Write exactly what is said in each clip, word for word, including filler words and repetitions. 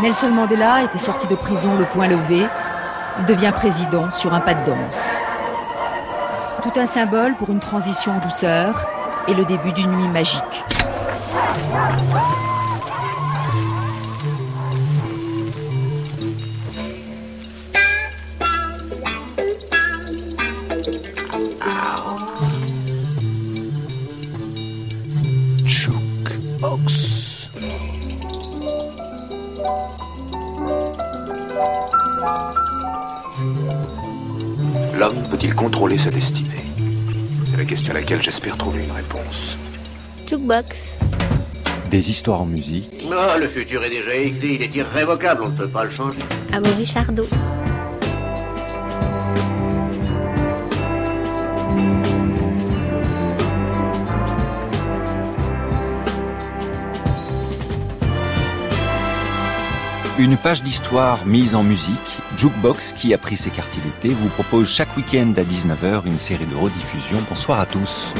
Nelson Mandela était sorti de prison le poing levé. Il devient président sur un pas de danse. Tout un symbole pour une transition en douceur et le début d'une nuit magique. L'homme peut-il contrôler sa destinée? C'est la question à laquelle j'espère trouver une réponse. Jukebox. Des histoires en musique. Oh, le futur est déjà écrit, il est irrévocable, on ne peut pas le changer. Amaury Chardot. Une page d'histoire mise en musique, Jukebox, qui a pris ses quartiers d'été, vous propose chaque week-end à dix-neuf heures une série de rediffusions. Bonsoir à tous.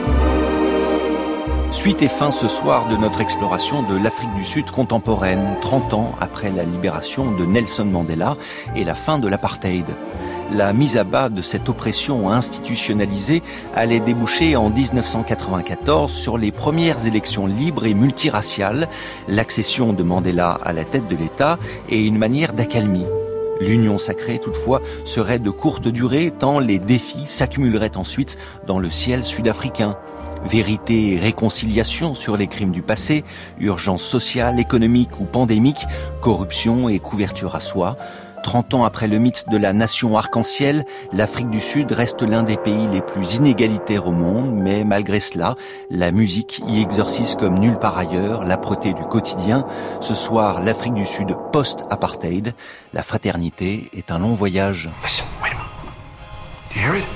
Suite et fin ce soir de notre exploration de l'Afrique du Sud contemporaine, trente ans après la libération de Nelson Mandela et la fin de l'apartheid. La mise à bas de cette oppression institutionnalisée allait déboucher en dix-neuf cent quatre-vingt-quatorze sur les premières élections libres et multiraciales, l'accession de Mandela à la tête de l'État et une manière d'accalmie. L'union sacrée, toutefois, serait de courte durée tant les défis s'accumuleraient ensuite dans le ciel sud-africain. Vérité et réconciliation sur les crimes du passé, urgence sociale, économique ou pandémique, corruption et couverture à soi. trente ans après le mythe de la nation arc-en-ciel, l'Afrique du Sud reste l'un des pays les plus inégalitaires au monde, mais malgré cela, la musique y exorcise comme nulle part ailleurs l'âpreté du quotidien. Ce soir, l'Afrique du Sud post-apartheid, la fraternité est un long voyage. Listen, wait a minute. Do you hear it?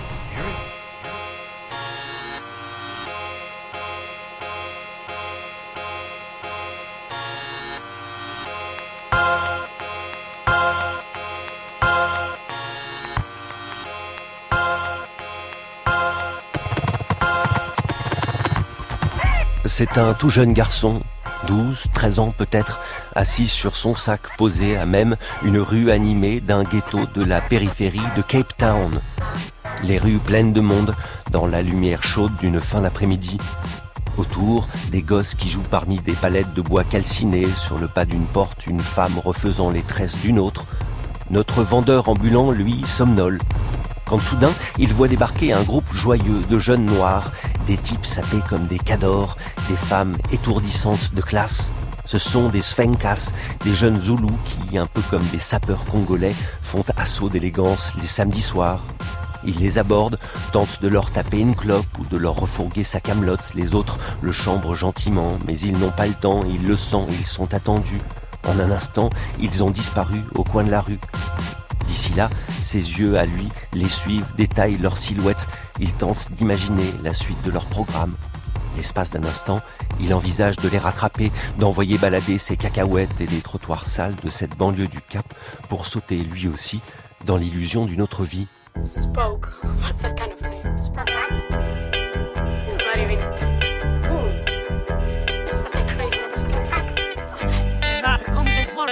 C'est un tout jeune garçon, douze, treize ans peut-être, assis sur son sac posé à même une rue animée d'un ghetto de la périphérie de Cape Town. Les rues pleines de monde, dans la lumière chaude d'une fin d'après-midi. Autour, des gosses qui jouent parmi des palettes de bois calcinées, sur le pas d'une porte, une femme refaisant les tresses d'une autre. Notre vendeur ambulant, lui, somnole. Quand soudain, il voit débarquer un groupe joyeux de jeunes noirs, des types sapés comme des cadors, des femmes étourdissantes de classe. Ce sont des Sfenkas, des jeunes Zoulous qui, un peu comme des sapeurs congolais, font assaut d'élégance les samedis soirs. Il les aborde, tente de leur taper une clope ou de leur refourguer sa camelote. Les autres le chambrent gentiment, mais ils n'ont pas le temps, ils le sentent, ils sont attendus. En un instant, ils ont disparu au coin de la rue. D'ici là, ses yeux à lui les suivent, détaillent leurs silhouettes. Il tente d'imaginer la suite de leur programme. L'espace d'un instant, il envisage de les rattraper, d'envoyer balader ses cacahuètes et les trottoirs sales de cette banlieue du Cap pour sauter lui aussi dans l'illusion d'une autre vie. Spoke. What that kind of name? Spoke what? He's not even... Who? He's such a crazy motherfucking prank. Okay. Not a complete one.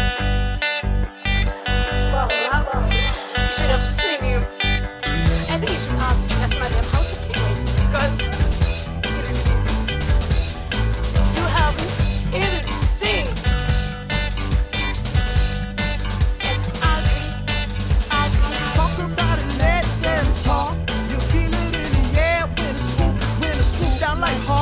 Well, well, you should have seen him. I think you should ask Julius Madam how to kill it, because he really needs it. You haven't even seen. Talk about it, let them talk. You feel it in the air when it swoop, when it swoop down like hard.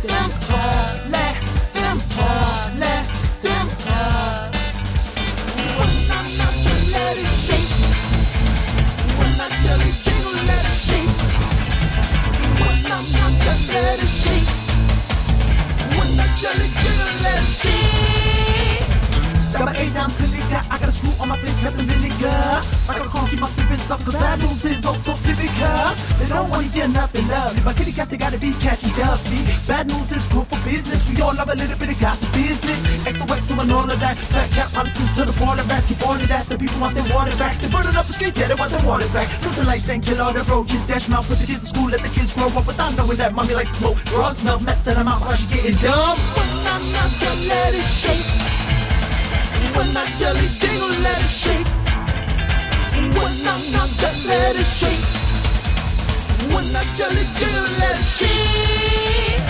them talk, let them talk, let them talk. When I'm not just let it shake. When I tell it jiggle, let it shake. When I'm not just let it shake. When I tell it jiggle, let it shake. Got my A-down silica, I got a screw on my face, Captain Vinegar. I gotta call, keep my spirits up, cause bad news is also typical. They don't wanna hear nothing lovely, but kitty cat, they gotta be catchy dove, see? Bad news is good for business, we all love a little bit of gossip business. X O X O and all of that, fat cat politics to the border rats, you boarded that. The people want their water back, they're burning up the streets, yeah, they want their water back. Lose the lights and kill all the roaches, dash them out, put the kids in school, let the kids grow up without knowing that mommy likes smoke. Drugs, smell, meth, that I'm out while she getting dumb. When I'm not, just let it shake. When I tell it jingle, let it shake. When I'm not, just let it shake. When I tell it jingle, let it shake.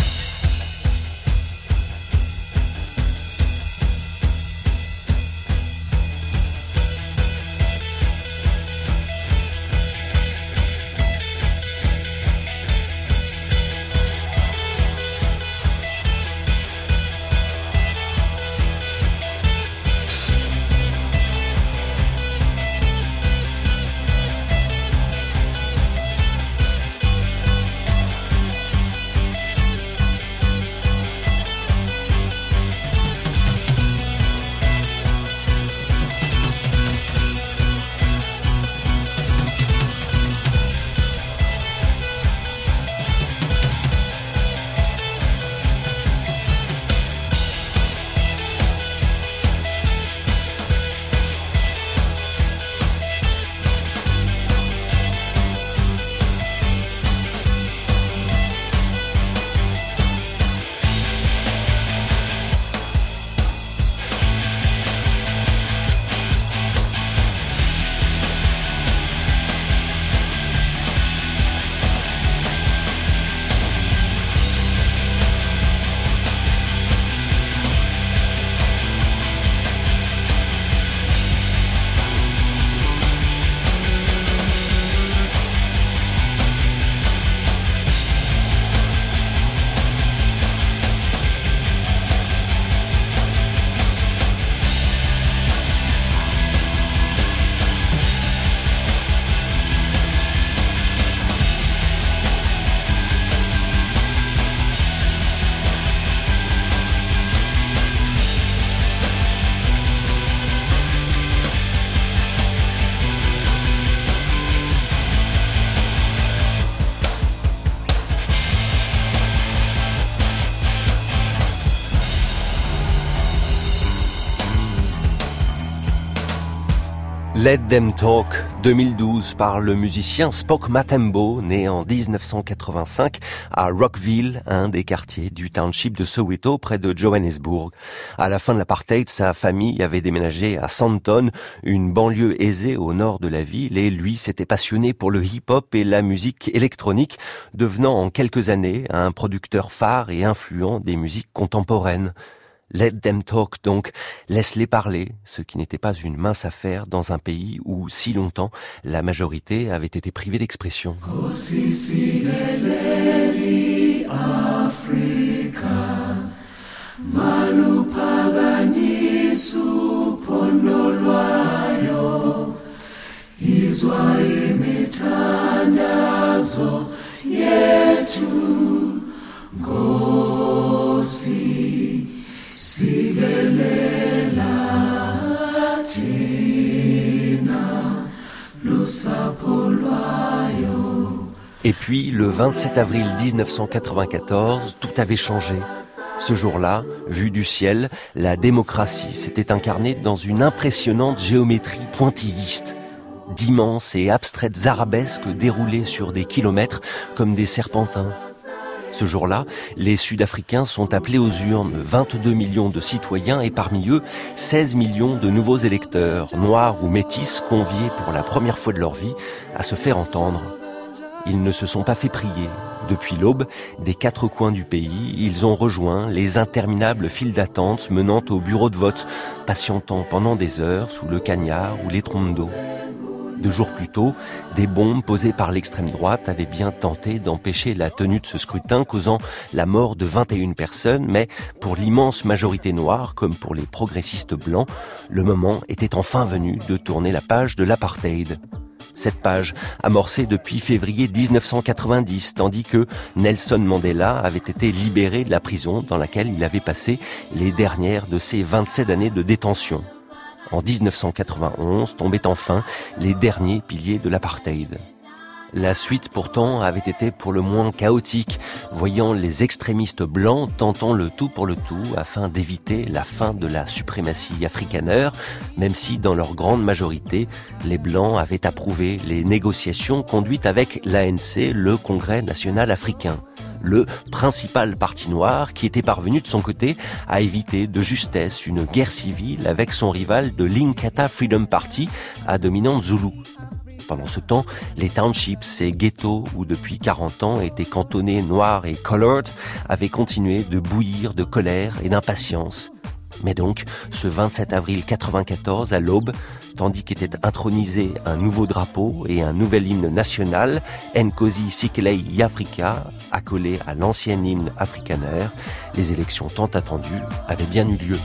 Let Them Talk, deux mille douze, par le musicien Spock Matembo, né en dix-neuf cent quatre-vingt-cinq à Rockville, un des quartiers du township de Soweto, près de Johannesburg. À la fin de l'apartheid, sa famille avait déménagé à Sandton, une banlieue aisée au nord de la ville, et lui s'était passionné pour le hip-hop et la musique électronique, devenant en quelques années un producteur phare et influent des musiques contemporaines. Let them talk, donc, laisse-les parler, ce qui n'était pas une mince affaire dans un pays où, si longtemps, la majorité avait été privée d'expression. Et puis, le vingt-sept avril dix-neuf cent quatre-vingt-quatorze, tout avait changé. Ce jour-là, vu du ciel, la démocratie s'était incarnée dans une impressionnante géométrie pointilliste. D'immenses et abstraites arabesques déroulées sur des kilomètres comme des serpentins. Ce jour-là, les Sud-Africains sont appelés aux urnes, vingt-deux millions de citoyens et parmi eux, seize millions de nouveaux électeurs, noirs ou métis, conviés pour la première fois de leur vie à se faire entendre. Ils ne se sont pas fait prier. Depuis l'aube, des quatre coins du pays, ils ont rejoint les interminables files d'attente menant au bureau de vote, patientant pendant des heures sous le cagnard ou les trompes d'eau. Deux jours plus tôt, des bombes posées par l'extrême droite avaient bien tenté d'empêcher la tenue de ce scrutin, causant la mort de vingt et une personnes, mais pour l'immense majorité noire, comme pour les progressistes blancs, le moment était enfin venu de tourner la page de l'apartheid. Cette page amorcée depuis février dix-neuf cent quatre-vingt-dix, tandis que Nelson Mandela avait été libéré de la prison dans laquelle il avait passé les dernières de ses vingt-sept années de détention. En dix-neuf cent quatre-vingt-onze tombaient enfin les derniers piliers de l'apartheid. La suite pourtant avait été pour le moins chaotique, voyant les extrémistes blancs tentant le tout pour le tout afin d'éviter la fin de la suprématie afrikaner, même si dans leur grande majorité, les blancs avaient approuvé les négociations conduites avec l'A N C, le Congrès national africain, le principal parti noir qui était parvenu de son côté à éviter de justesse une guerre civile avec son rival de l'Inkatha Freedom Party à dominante zoulou. Pendant ce temps, les townships, ces ghettos où depuis quarante ans étaient cantonnés noirs et colored, avaient continué de bouillir de colère et d'impatience. Mais donc, ce vingt-sept avril quatre-vingt-quatorze, à l'aube, tandis qu'était intronisé un nouveau drapeau et un nouvel hymne national, Nkosi Sikelei Yafrika, accolé à l'ancien hymne afrikaner, les élections tant attendues avaient bien eu lieu.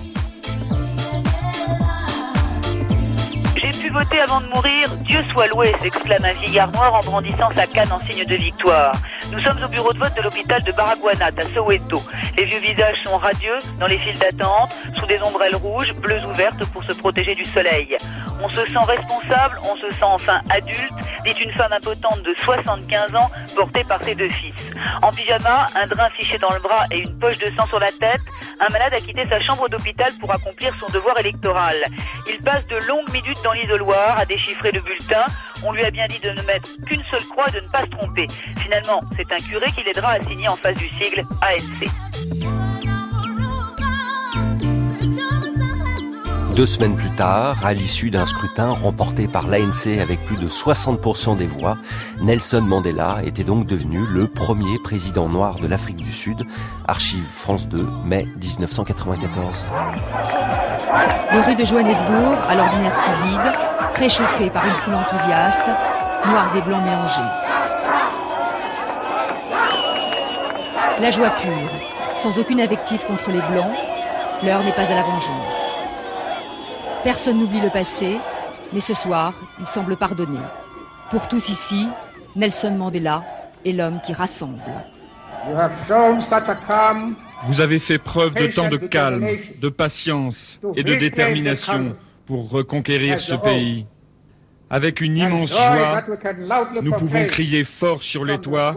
J'ai pu voter avant de mourir, Dieu soit loué, s'exclame un vieillard noir en brandissant sa canne en signe de victoire. Nous sommes au bureau de vote de l'hôpital de Baragouanat, à Soweto. Les vieux visages sont radieux, dans les files d'attente, sous des ombrelles rouges, bleues ouvertes pour se protéger du soleil. On se sent responsable, on se sent enfin adulte, dit une femme impotente de soixante-quinze ans, portée par ses deux fils. En pyjama, un drain fiché dans le bras et une poche de sang sur la tête, un malade a quitté sa chambre d'hôpital pour accomplir son devoir électoral. Il passe de longues minutes dans l'isoloir à déchiffrer le bulletin. On lui a bien dit de ne mettre qu'une seule croix et de ne pas se tromper. Finalement, c'est un curé qui l'aidera à signer en face du sigle A N C. Deux semaines plus tard, à l'issue d'un scrutin remporté par l'A N C avec plus de soixante pour cent des voix, Nelson Mandela était donc devenu le premier président noir de l'Afrique du Sud. Archives France deux, mai dix-neuf cent quatre-vingt-quatorze. Les rues de Johannesburg, à l'ordinaire si vides, réchauffées par une foule enthousiaste, noirs et blancs mélangés. La joie pure, sans aucune invective contre les blancs, l'heure n'est pas à la vengeance. Personne n'oublie le passé, mais ce soir, il semble pardonner. Pour tous ici, Nelson Mandela est l'homme qui rassemble. Vous avez fait preuve de tant de calme, de patience et de détermination pour reconquérir ce pays. Avec une immense joie, nous pouvons crier fort sur les toits,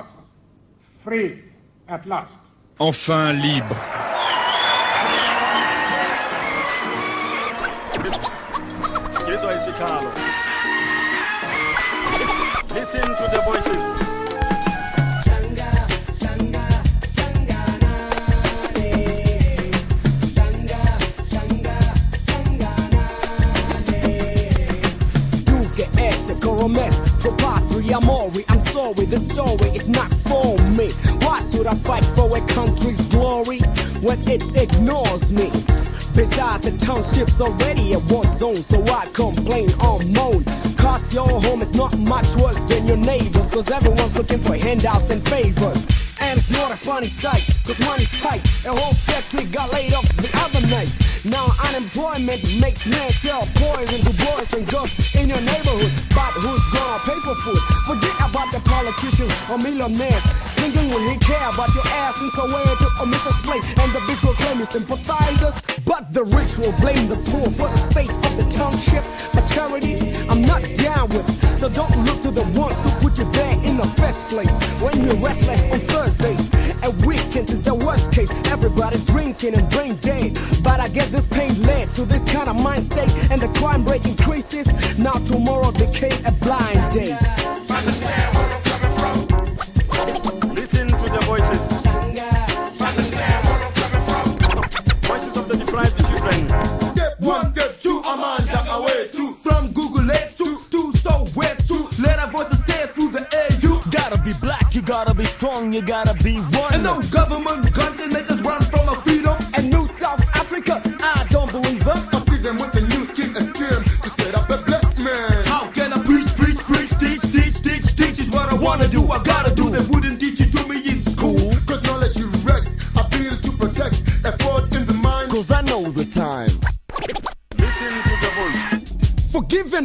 enfin libre. Listen to the voices. For patria mori, I'm sorry, the story is not for me. Why should I fight for a country's glory when it ignores me? Besides, the township's already a war zone, so I complain or moan. Cause your home is not much worse than your neighbors, cause everyone's looking for handouts and favors. And it's not a funny sight, cause money's tight. A whole factory got laid off the other night. Now unemployment makes men sell poison to boys and girls in your neighborhood. But who's gonna pay for food? Forget about the politicians or millionaires. Thinking will he care about your ass in Soweto or Missus Slate? And the bitch will claim his sympathizers. But the rich will blame the poor for the state of the township. A charity I'm not down with. So don't look to the ones who put you there in the first place. When you're restless on Thursdays and weekends is the worst case. Everybody's drinking and brain dead. But I guess this pain led to this kind of mind state. And the crime rate increases. Now tomorrow became a blind date. Listen to the voices. Voices of the deprived children. Step one, step two, a man jack away two. From Google it to to so where to. Let our voices stay through the air. You gotta be black, you gotta be strong, you gotta be one. And no government gun can make us run from our freedom. And New South Africa, I don't believe them. I see them with the new skin and skin to set up a black man. How can I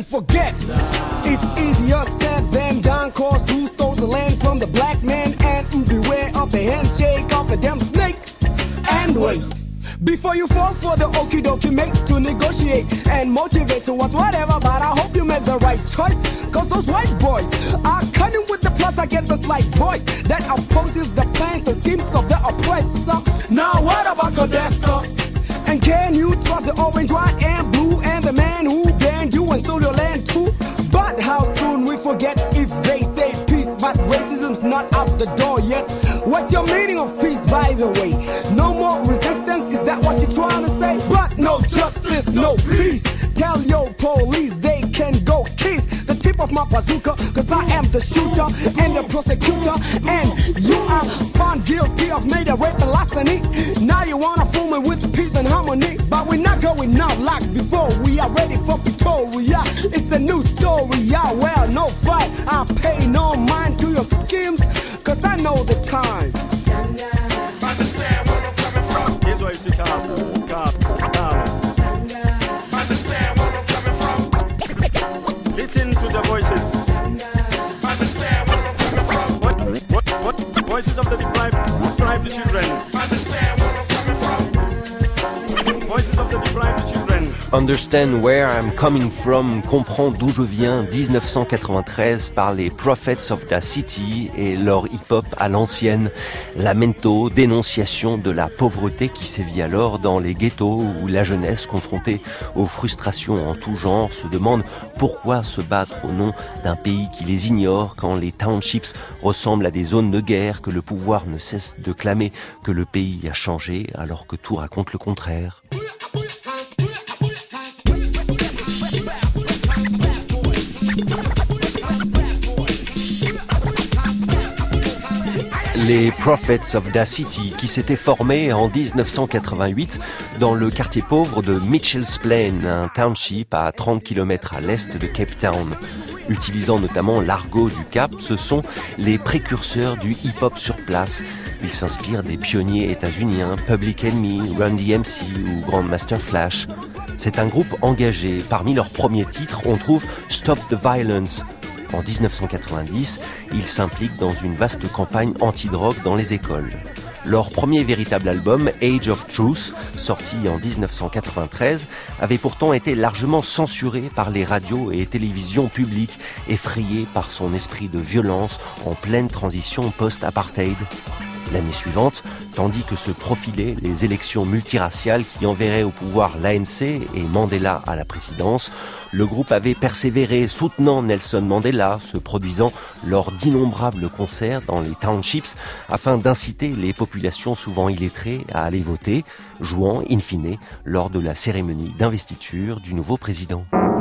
forget. It's easier said than done, cause who stole the land from the black man? And beware of the handshake of the damn snake. And wait, before you fall for the okie dokie, make to negotiate and motivate to want whatever, but I hope you make the right choice. Cause those white boys are cutting with the plots against the slight voice that opposes the plans and schemes of the oppressor. Now what about Codesta? And can you trust the orange, white and blue and the man who banned you and stole your land too? But how soon we forget if they say peace, but racism's not out the door yet. What's your meaning of peace, by the way? No more resistance, is that what you're trying to say? But no justice, no peace. Tell your police they can go kiss the tip of my bazooka, cause I am the shooter and the prosecutor. And you are found guilty of murder, rape and larceny. Now you wanna fool me with peace and harmony, but we're not going out like before. We are ready for Victoria, it's a new story. Yeah, well, no fight, I pay no mind to your schemes, cause I know the time. Here's where you see calm, calm, calm. Listen to the voices. What, what, what? Voices of the deprived, deprived children. Voices of the deprived children. Understand Where I'm Coming From, comprend d'où je viens, dix-neuf cent quatre-vingt-treize, par les Prophets of the City et leur hip-hop à l'ancienne. Lamento, dénonciation de la pauvreté qui sévit alors dans les ghettos où la jeunesse, confrontée aux frustrations en tout genre, se demande pourquoi se battre au nom d'un pays qui les ignore quand les townships ressemblent à des zones de guerre, que le pouvoir ne cesse de clamer que le pays a changé alors que tout raconte le contraire. Les Prophets of the City, qui s'étaient formés en dix-neuf cent quatre-vingt-huit dans le quartier pauvre de Mitchell's Plain, un township à trente kilomètres à l'est de Cape Town. Utilisant notamment l'argot du Cap, ce sont les précurseurs du hip-hop sur place. Ils s'inspirent des pionniers états-uniens Public Enemy, Run D M C ou Grandmaster Flash. C'est un groupe engagé. Parmi leurs premiers titres, on trouve Stop the Violence. En dix-neuf cent quatre-vingt-dix, ils s'impliquent dans une vaste campagne anti-drogue dans les écoles. Leur premier véritable album, Age of Truth, sorti en dix-neuf cent quatre-vingt-treize, avait pourtant été largement censuré par les radios et télévisions publiques, effrayé par son esprit de violence en pleine transition post-apartheid. L'année suivante, tandis que se profilaient les élections multiraciales qui enverraient au pouvoir l'A N C et Mandela à la présidence, le groupe avait persévéré, soutenant Nelson Mandela, se produisant lors d'innombrables concerts dans les townships afin d'inciter les populations souvent illettrées à aller voter, jouant in fine lors de la cérémonie d'investiture du nouveau président.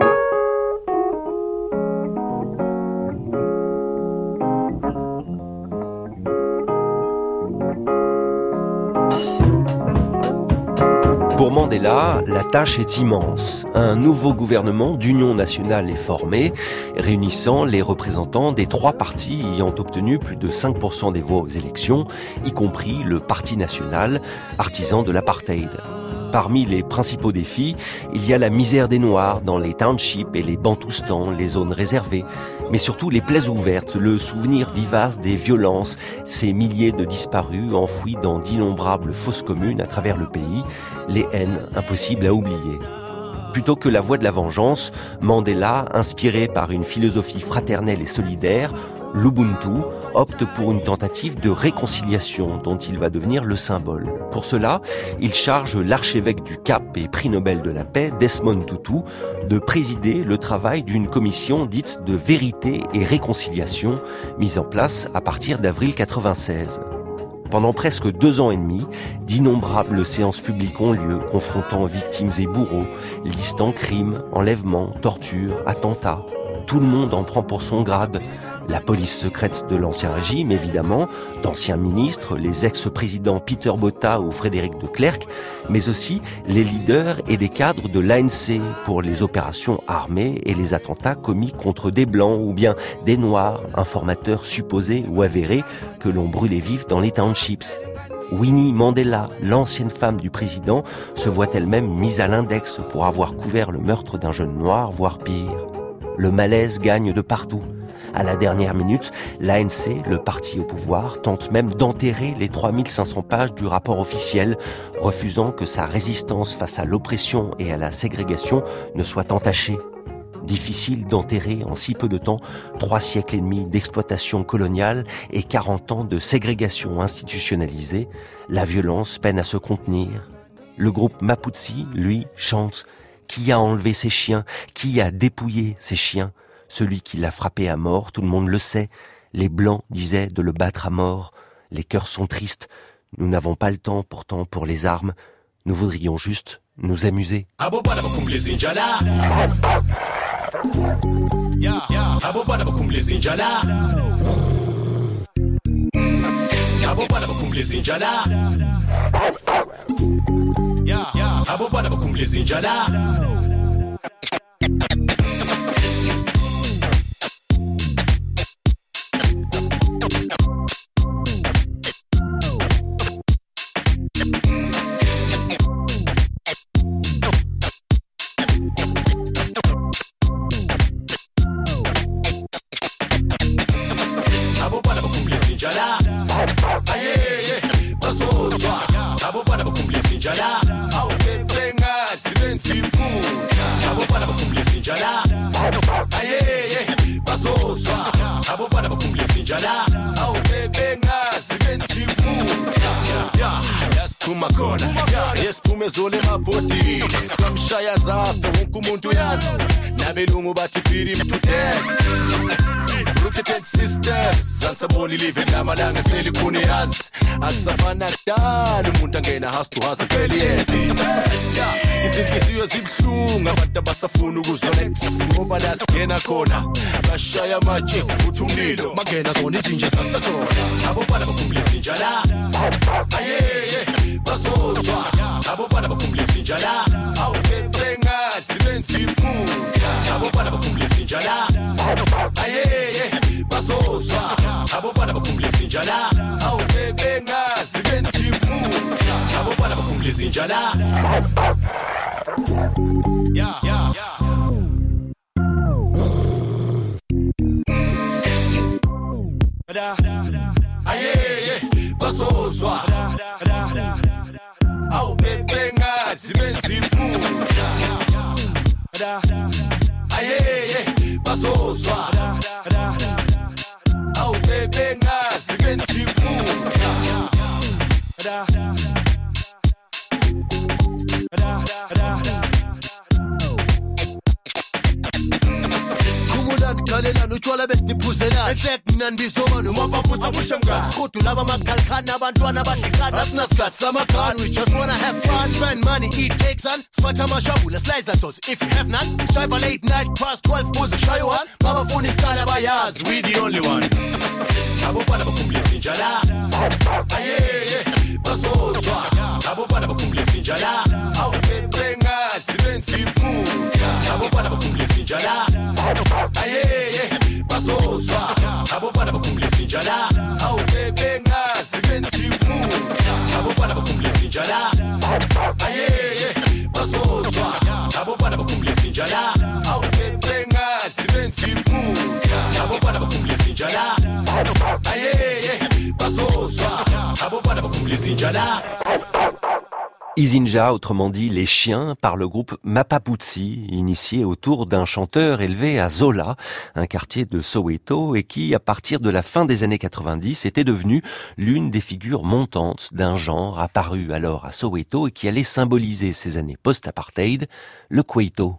Pour Mandela, la tâche est immense. Un nouveau gouvernement d'union nationale est formé, réunissant les représentants des trois partis ayant obtenu plus de cinq pour cent des voix aux élections, y compris le Parti national, artisan de l'apartheid. Parmi les principaux défis, il y a la misère des Noirs dans les townships et les bantoustans, les zones réservées, mais surtout les plaies ouvertes, le souvenir vivace des violences, ces milliers de disparus enfouis dans d'innombrables fosses communes à travers le pays, les haines impossibles à oublier. Plutôt que la voie de la vengeance, Mandela, inspiré par une philosophie fraternelle et solidaire, l'Ubuntu, opte pour une tentative de réconciliation dont il va devenir le symbole. Pour cela, il charge l'archevêque du Cap et prix Nobel de la paix, Desmond Tutu, de présider le travail d'une commission dite de vérité et réconciliation, mise en place à partir d'avril quatre-vingt-seize. Pendant presque deux ans et demi, d'innombrables séances publiques ont lieu, confrontant victimes et bourreaux, listant crimes, enlèvements, tortures, attentats. Tout le monde en prend pour son grade. La police secrète de l'ancien régime, évidemment, d'anciens ministres, les ex-présidents Peter Botha ou Frédéric de Klerk, mais aussi les leaders et des cadres de l'A N C pour les opérations armées et les attentats commis contre des Blancs ou bien des Noirs, informateurs supposés ou avérés que l'on brûlait vifs dans les townships. Winnie Mandela, l'ancienne femme du président, se voit elle-même mise à l'index pour avoir couvert le meurtre d'un jeune noir, voire pire. Le malaise gagne de partout. À la dernière minute, l'A N C, le parti au pouvoir, tente même d'enterrer les trois mille cinq cents pages du rapport officiel, refusant que sa résistance face à l'oppression et à la ségrégation ne soit entachée. Difficile d'enterrer en si peu de temps trois siècles et demi d'exploitation coloniale et quarante ans de ségrégation institutionnalisée. La violence peine à se contenir. Le groupe Maputsi, lui, chante « Qui a enlevé ses chiens ? Qui a dépouillé ses chiens ?» Celui qui l'a frappé à mort, tout le monde le sait. Les Blancs disaient de le battre à mort. Les cœurs sont tristes. Nous n'avons pas le temps pourtant pour les armes. Nous voudrions juste nous amuser. Zole mabhoti kamshaya zafe wonke umuntu uyazi nabelungu bathi phiri mthutek Brookhaven sisters sansabona live lamalanga sele khona yazi akusafana kudala umuntu angena house to house acela yedwa izinhliziyo zibhlungu abantu abasafuna ukuzonex ngoba la singena khona bashaya amaje futhi umlilo mangena zona izinja sasasona abo bana bakhumbula izinja la ayeye basozwa abo bana bakhumbula izinja la awubebenga sibenzi iphutha abo bana bakhumbula izinja la ayeye basozwa abo bana bakhumbula izinja la awubebenga sibenzi iphutha abo bana bakhumbula izinja la yeah yeah da ayeye basozwa awubebenga sibenzi iphutha da ayeye basozwa awubebenga sibenzi iphutha da da da Kalela utshwala betniphuzelana enhlek mina ndibizo manu mapaputsa bushamga skhudu laba makhalkhana abantwana abadlikana asina sikhathi samagani we just wanna have fun spend money eat cakes and spatha amashabula slice that sauce if you have none strive a late night past twelve buze shayo one baba funa isicala abayazi we the only one abo bana bakhumbula izinja la ayeye basozwa abo bana bakhumbula izinja la awubebenga sibenzi iphutha abo bana bakhumbula izinja la ayeye basozwa abo bana bakhumbula izinja la awubebenga sibenzi iphutha abo bana bakhumbula izinja la ayeye basozwa abo bana bakhumbula izinja la awubebenga sibenzi iphutha abo bana bakhumbula izinja la ayeye basozwa abo bana bakhumbula izinja la Izinja, autrement dit les chiens, par le groupe Mapaputsi, initié autour d'un chanteur élevé à Zola, un quartier de Soweto, et qui, à partir de la fin des années quatre-vingt-dix, était devenu l'une des figures montantes d'un genre apparu alors à Soweto et qui allait symboliser ces années post-apartheid, le Kwaito.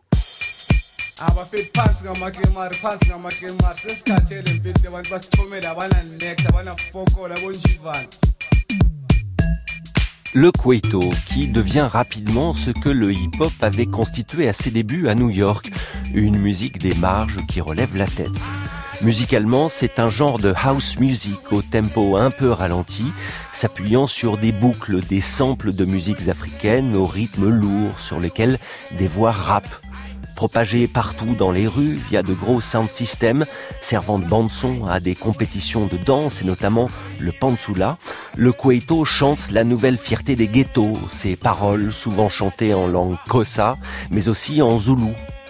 Le Kwaito, qui devient rapidement ce que le hip-hop avait constitué à ses débuts à New York, une musique des marges qui relève la tête. Musicalement, c'est un genre de house music au tempo un peu ralenti, s'appuyant sur des boucles, des samples de musiques africaines au rythme lourd sur lesquels des voix rappent. Propagé partout dans les rues via de gros sound systems servant de bande-son à des compétitions de danse et notamment le Pantsula, le Kwaito chante la nouvelle fierté des ghettos, ses paroles souvent chantées en langue Xhosa mais aussi en zoulou.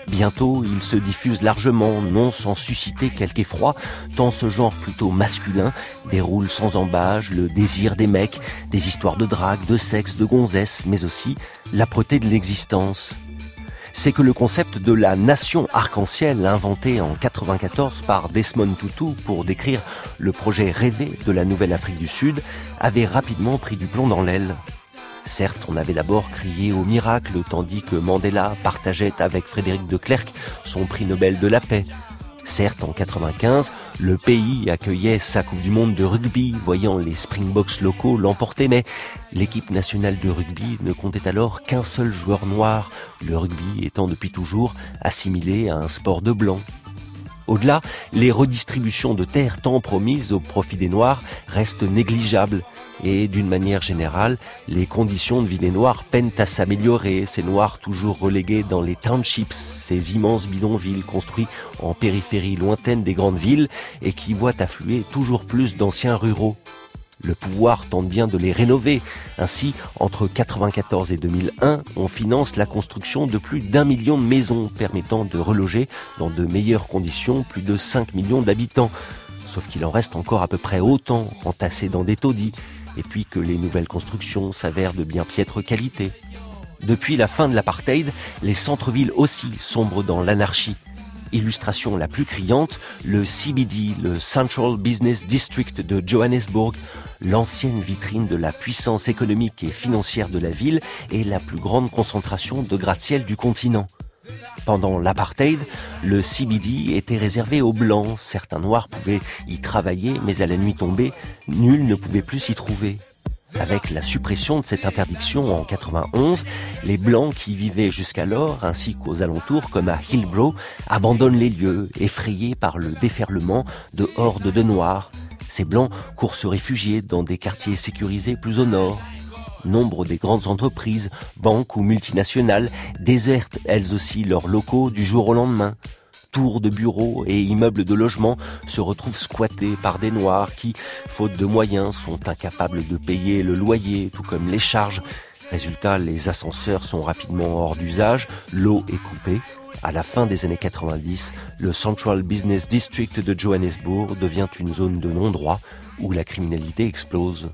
Bientôt, il se diffuse largement, non sans susciter quelque effroi, tant ce genre plutôt masculin déroule sans embâche le désir des mecs, des histoires de drague, de sexe, de gonzesse, mais aussi l'âpreté de l'existence. C'est que le concept de la nation arc-en-ciel, inventé en quatre-vingt-quatorze par Desmond Tutu pour décrire le projet rêvé de la Nouvelle-Afrique du Sud, avait rapidement pris du plomb dans l'aile. Certes, on avait d'abord crié au miracle, tandis que Mandela partageait avec Frédéric de Klerk son prix Nobel de la paix. Certes, en quatre-vingt-quinze, le pays accueillait sa Coupe du Monde de rugby, voyant les Springboks locaux l'emporter, mais l'équipe nationale de rugby ne comptait alors qu'un seul joueur noir, le rugby étant depuis toujours assimilé à un sport de blanc. Au-delà, les redistributions de terres tant promises au profit des Noirs restent négligeables. Et d'une manière générale, les conditions de vie des Noirs peinent à s'améliorer. Ces Noirs toujours relégués dans les townships, ces immenses bidonvilles construits en périphérie lointaine des grandes villes et qui voient affluer toujours plus d'anciens ruraux. Le pouvoir tente bien de les rénover. Ainsi, entre quatre-vingt-quatorze et deux mille un, on finance la construction de plus d'un million de maisons, permettant de reloger dans de meilleures conditions plus de cinq millions d'habitants. Sauf qu'il en reste encore à peu près autant entassés dans des taudis, et puis que les nouvelles constructions s'avèrent de bien piètre qualité. Depuis la fin de l'apartheid, les centres-villes aussi sombrent dans l'anarchie. Illustration la plus criante, le C B D, le Central Business District de Johannesburg, l'ancienne vitrine de la puissance économique et financière de la ville et la plus grande concentration de gratte-ciel du continent. Pendant l'apartheid, le C B D était réservé aux Blancs. Certains Noirs pouvaient y travailler, mais à la nuit tombée, nul ne pouvait plus s'y trouver. Avec la suppression de cette interdiction en quatre-vingt-onze, les Blancs qui vivaient jusqu'alors, ainsi qu'aux alentours comme à Hillbrow, abandonnent les lieux, effrayés par le déferlement de hordes de Noirs. Ces Blancs courent se réfugier dans des quartiers sécurisés plus au nord. Nombre des grandes entreprises, banques ou multinationales, désertent elles aussi leurs locaux du jour au lendemain. Tours de bureaux et immeubles de logement se retrouvent squattés par des Noirs qui, faute de moyens, sont incapables de payer le loyer, tout comme les charges. Résultat, les ascenseurs sont rapidement hors d'usage, l'eau est coupée. À la fin des années quatre-vingt-dix, le Central Business District de Johannesburg devient une zone de non-droit où la criminalité explose.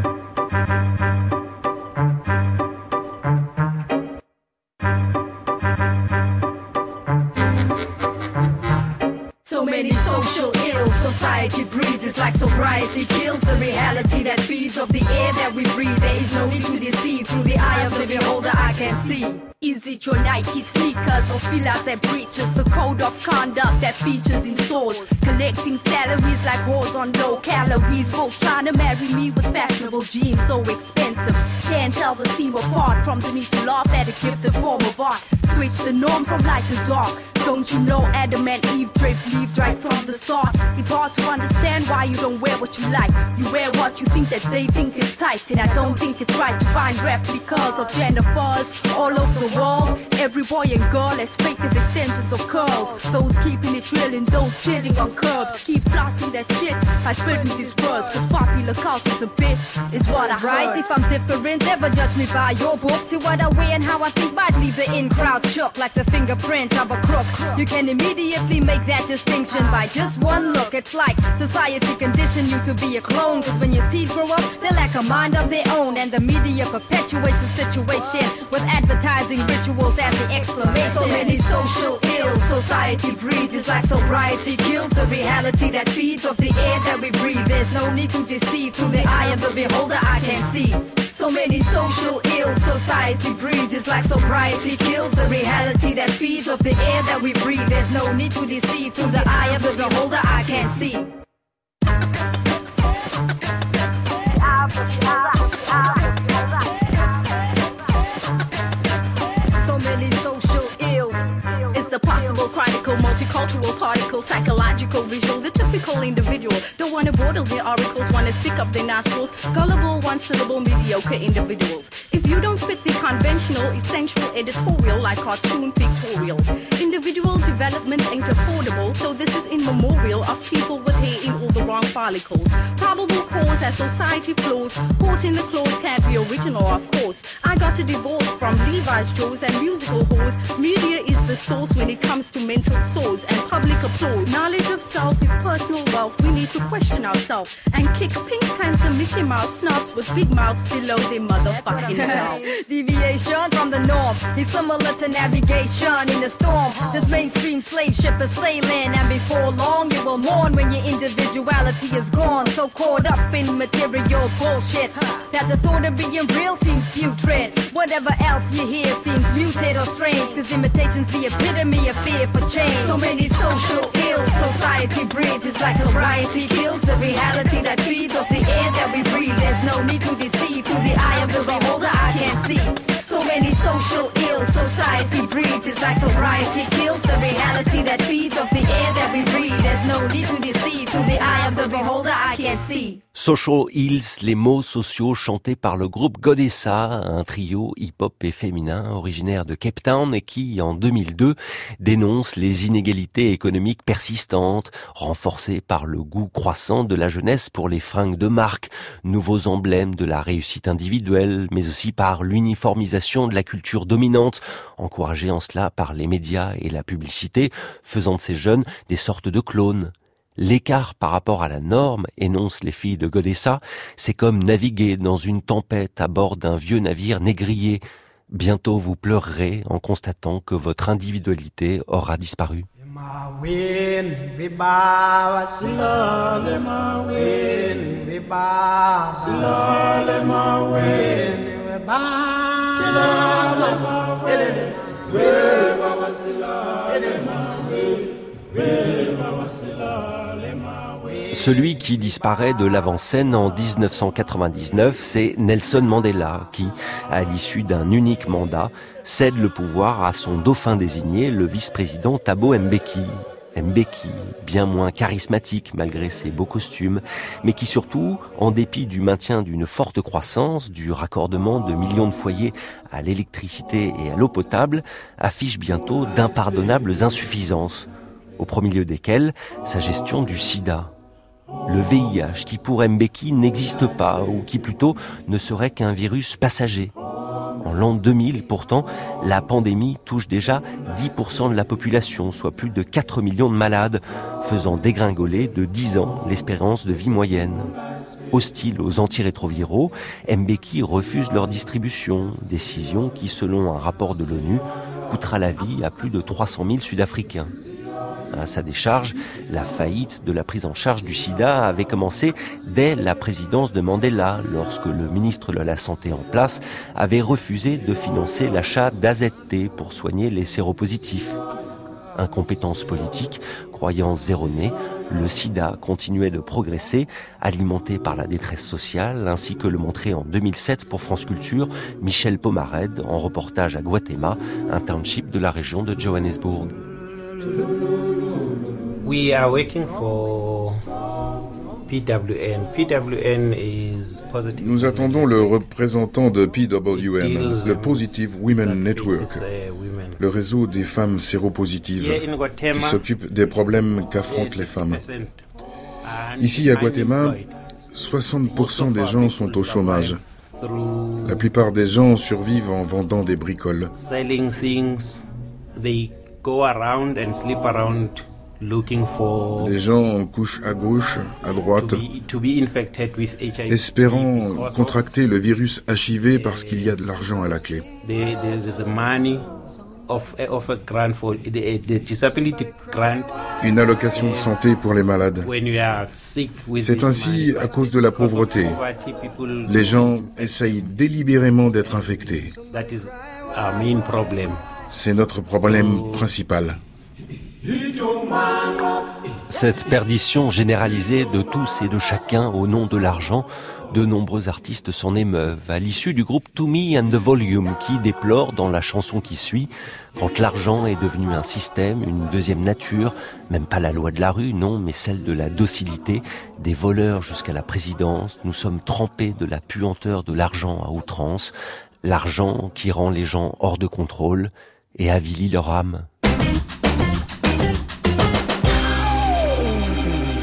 So many social ills society breeds. It's like sobriety kills the reality that feeds off the air that we breathe. There is no need to deceive. Through the eye of the beholder I can see. Is it your Nike sneakers or pillars that breaches the code of conduct that features in stores? Collecting salaries like whores on low calories. Folks trying to marry me with fashionable jeans so expensive. Can't tell the seam apart from the need to laugh at a gifted form of art. Switch the norm from light to dark. Don't you know Adam and Eve draped leaves right from the start? It's hard to understand why you don't wear what you like. You wear what you think that they think is tight. And I don't think it's right to find replicas of Jennifers all over the world. Every boy and girl as fake as extensions of curls. Those keeping it real and those chilling on curbs. Keep flossing that shit by spreading these words. Cause popular culture's a bitch, is what I heard. Right, if I'm different, never judge me by your book. See what I wear and how I think might leave the in crowd shook like the fingerprint of a crook. You can immediately make that distinction by just one look. It's like society conditioned you to be a clone. Cause when your seeds grow up, they lack a mind of their own. And the media perpetuates the situation with advertising rituals as the exclamation. So many social ills society breeds. It's like sobriety kills the reality that feeds off the air that we breathe. There's no need to deceive. Through the eye of the beholder I can see. So many social ills society breeds. It's like sobriety kills the reality that feeds off the air that we breathe. There's no need to deceive. Through the eye of the beholder I can see. So many social ills. It's the possible, chronicle, multicultural, particle, psychological, visual, the typical individual. Don't want to boil their oracles, want to stick up their nostrils. Gullible, one-syllable, mediocre individuals. If you don't fit the conventional, essential editorial like cartoon pictorials. Individual development ain't affordable, so this is in memorial of people with hair in all the wrong follicles. Probable cause as society flows. Quote in the clothes can't be original, of course. I got a divorce from Levi's Joes and musical whores. Media is the source when it comes to mental sores and public applause. Knowledge of self is personal wealth. We need to question ourselves and kick Pink Panther Mickey Mouse snobs with big mouths below their motherfucking mouths. Deviation from the norm is similar to navigation in a storm. This mainstream slave ship is sailing, and before long you will mourn when your individuality is gone. So caught up in material bullshit that the thought of being real seems putrid. Whatever else you hear seems muted or strange, cause imitation's the epitome of fear for change. So many social ills society breeds. It's like sobriety kills the reality that feeds off the air that we breathe. There's no need to deceive. Through the eye of the beholder I can see. So many social ills society breeds. It's like sobriety kills the reality that feeds off the air that we breathe. There's no need to deceive. Through the eye of the beholder I can see. Social Ills, les mots sociaux chantés par le groupe Godessa, un trio hip-hop et féminin originaire de Cape Town et qui, en deux mille deux, dénonce les inégalités économiques persistantes, renforcées par le goût croissant de la jeunesse pour les fringues de marque, nouveaux emblèmes de la réussite individuelle, mais aussi par l'uniformisation de la culture dominante, encouragée en cela par les médias et la publicité, faisant de ces jeunes des sortes de clones. L'écart par rapport à la norme, énoncent les filles de Godessa, c'est comme naviguer dans une tempête à bord d'un vieux navire négrier. Bientôt vous pleurerez en constatant que votre individualité aura disparu. Celui qui disparaît de l'avant-scène en dix-neuf cent quatre-vingt-dix-neuf, c'est Nelson Mandela qui, à l'issue d'un unique mandat, cède le pouvoir à son dauphin désigné, le vice-président Thabo Mbeki. Mbeki, bien moins charismatique malgré ses beaux costumes, mais qui surtout, en dépit du maintien d'une forte croissance, du raccordement de millions de foyers à l'électricité et à l'eau potable, affiche bientôt d'impardonnables insuffisances, au premier lieu desquelles sa gestion du sida. Le V I H qui pour Mbeki n'existe pas, ou qui plutôt ne serait qu'un virus passager. En l'an deux mille, pourtant, la pandémie touche déjà dix pour cent de la population, soit plus de quatre millions de malades, faisant dégringoler de dix ans l'espérance de vie moyenne. Hostile aux antirétroviraux, Mbeki refuse leur distribution, décision qui, selon un rapport de l'ONU, coûtera la vie à plus de trois cent mille Sud-Africains. À sa décharge, la faillite de la prise en charge du sida avait commencé dès la présidence de Mandela, lorsque le ministre de la Santé en place avait refusé de financer l'achat d'A Z T pour soigner les séropositifs. Incompétence politique, croyance erronée, le sida continuait de progresser, alimenté par la détresse sociale, ainsi que le montrait en deux mille sept pour France Culture Michel Pomared en reportage à Guatemala, un township de la région de Johannesburg. We are working for P W N. P W N is positive. Nous attendons le représentant de P W N, le Positive Women Network, le réseau des femmes séropositives qui s'occupe des problèmes qu'affrontent les femmes. Ici à Guatemala, soixante pour cent des gens sont au chômage. La plupart des gens survivent en vendant des bricoles. Selling things, they go around and sleep around. Les gens couchent à gauche, à droite, espérant contracter le virus H I V parce qu'il y a de l'argent à la clé. Une allocation de santé pour les malades. C'est ainsi à cause de la pauvreté. Les gens essayent délibérément d'être infectés. C'est notre problème principal. Cette perdition généralisée de tous et de chacun au nom de l'argent, de nombreux artistes s'en émeuvent, à l'issue du groupe To Me and the Volume, qui déplore dans la chanson qui suit, quand l'argent est devenu un système, une deuxième nature, même pas la loi de la rue, non, mais celle de la docilité, des voleurs jusqu'à la présidence, nous sommes trempés de la puanteur de l'argent à outrance, l'argent qui rend les gens hors de contrôle et avilit leur âme.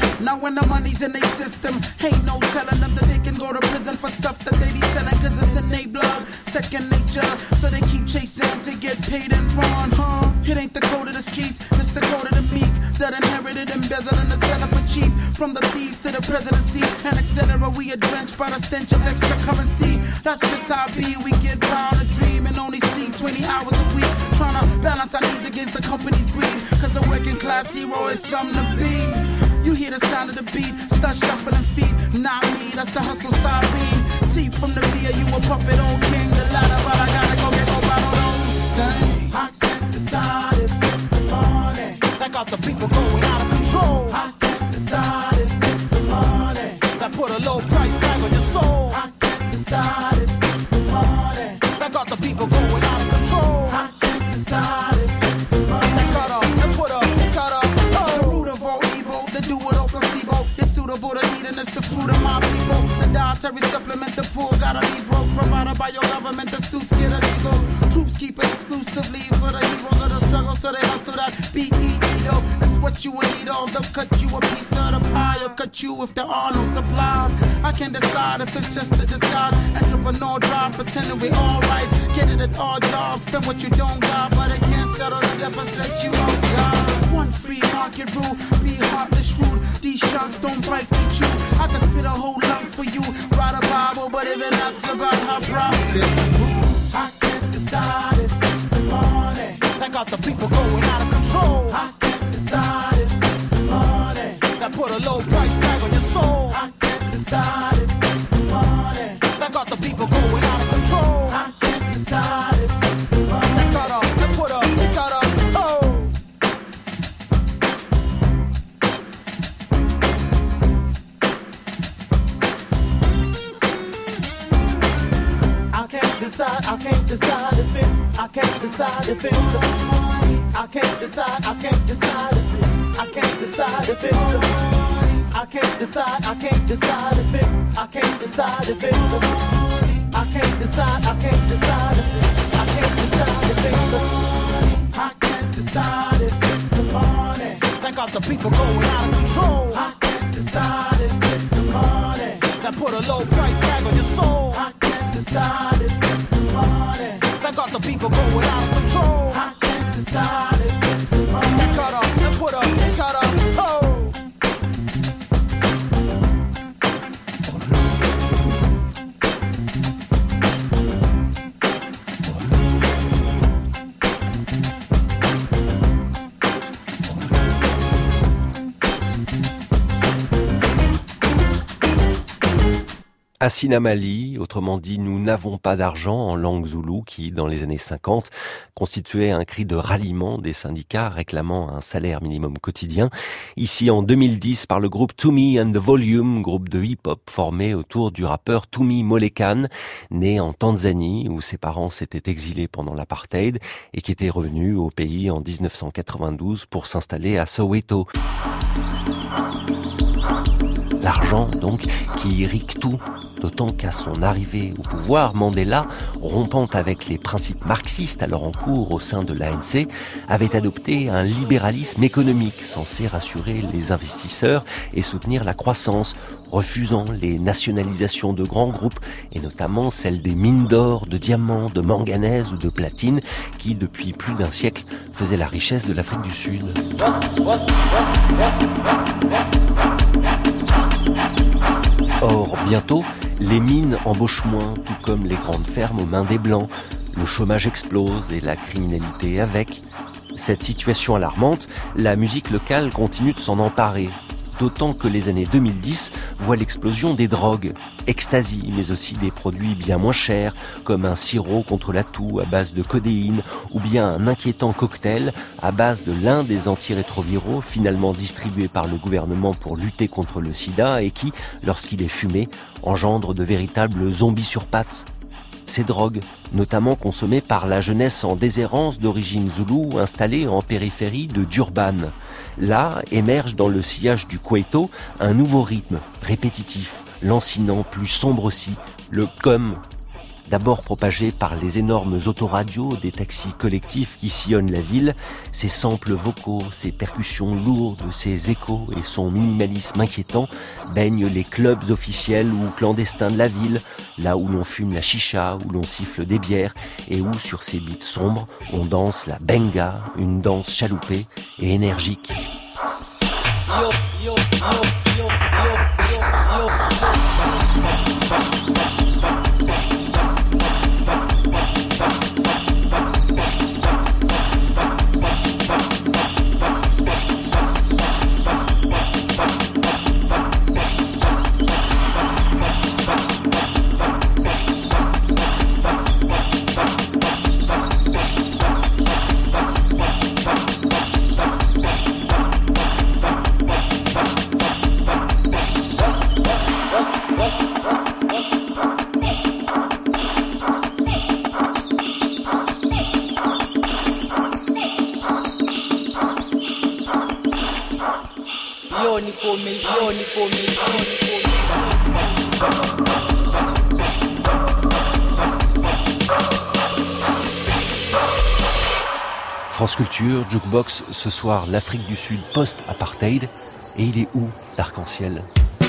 when the money's in their system. Ain't no telling them that they can go to prison for stuff that they be selling, cause it's in their blood, second nature. So they keep chasing to get paid and run, huh? It ain't the code of the streets, it's the code of the meek that inherited embezzling and selling for cheap. From the thieves to the presidency and et cetera, we are drenched by the stench of extra currency. That's just how it be, we get by on a dream and only sleep twenty hours a week, trying to balance our needs against the company's greed, cause a working class hero is something to be. You hear the sound of the beat, start shuffling feet, not me, that's the hustle siren. T from the V, you a puppet, old king, the ladder, but I gotta go get over all those things. I can't decide if it's the money that got the people going out of control. I can't decide if it's the money that put a low price tag on your soul. I can't decide if it's the money that got the people going out of control. I can't decide if it's the money that got up and put up, it got up. Oh, the root of all evil, the do it all placebo. It's suitable to eat and it's the fruit of my people. The dietary supplement, the poor gotta be broke. Provided by your government, the suits get illegal. Troops keep it exclusively for the heroes of the struggle, so they hustle that B E E though. That's what you would need of. They'll cut you a piece of the pie or cut you if there are no supplies. I can decide if it's just a disguise. Entrepreneur drive, pretending we all right. Get it at all jobs, spend what you don't got, but it can't settle the deficit you don't got. One free market rule, be heartless, rude. These sharks don't bite, they chew. I can spit a whole lump for you, write a Bible, but even that's about how profits move. I can't decide if it's the money that got the people going out of control. I can't decide if it's the money that put a low price tag on your soul. I can't decide if it's the money that got the people going out of control. I can't decide if it's the money that got up and put up, it got up, oh. I can't decide, I can't decide if it's, I can't decide if it's the money. I can't decide, I can't decide if it's, I can't decide if it's the money. I can't decide, I can't decide if it's, I can't decide if it's the money. I can't decide, I can't decide if it's, I can't decide if it's the money. I can't decide if it's the money that got the people going out of control. I can't decide if it's the money that put a low price tag on your soul. I can't decide if it's the money that got the people going out of control. I can't decide if it's the money that got up and put up, it got up, oh. Asina Mali, autrement dit « Nous n'avons pas d'argent » en langue zoulou qui, dans les années cinquante, constituait un cri de ralliement des syndicats réclamant un salaire minimum quotidien. Ici en deux mille dix par le groupe Tumi and the Volume, groupe de hip-hop formé autour du rappeur Tumi Molekan, né en Tanzanie où ses parents s'étaient exilés pendant l'apartheid et qui était revenu au pays en dix-neuf cent quatre-vingt-douze pour s'installer à Soweto. L'argent, donc, qui irrigue tout, d'autant qu'à son arrivée au pouvoir, Mandela, rompant avec les principes marxistes alors en cours au sein de l'A N C, avait adopté un libéralisme économique censé rassurer les investisseurs et soutenir la croissance, refusant les nationalisations de grands groupes, et notamment celles des mines d'or, de diamants, de manganèse ou de platine, qui depuis plus d'un siècle faisaient la richesse de l'Afrique du Sud. Or, bientôt, les mines embauchent moins, tout comme les grandes fermes aux mains des Blancs. Le chômage explose et la criminalité avec. Cette situation alarmante, la musique locale continue de s'en emparer. D'autant que les années deux mille dix voient l'explosion des drogues, ecstasy, mais aussi des produits bien moins chers, comme un sirop contre la toux à base de codéine, ou bien un inquiétant cocktail à base de l'un des antirétroviraux finalement distribués par le gouvernement pour lutter contre le sida et qui, lorsqu'il est fumé, engendre de véritables zombies sur pattes. Ces drogues, notamment consommées par la jeunesse en déshérence d'origine zoulou installée en périphérie de Durban. Là émerge dans le sillage du Kwaito un nouveau rythme, répétitif, lancinant, plus sombre aussi, le com. D'abord propagé par les énormes autoradios des taxis collectifs qui sillonnent la ville, ses samples vocaux, ses percussions lourdes, ses échos et son minimalisme inquiétant baignent les clubs officiels ou clandestins de la ville, là où l'on fume la chicha, où l'on siffle des bières et où, sur ces beats sombres, on danse la benga, une danse chaloupée et énergique. Yo, yo, yo, yo, yo, yo, yo. France Culture, Jukebox, ce soir l'Afrique du Sud post-apartheid. Et il est où l'arc-en-ciel ?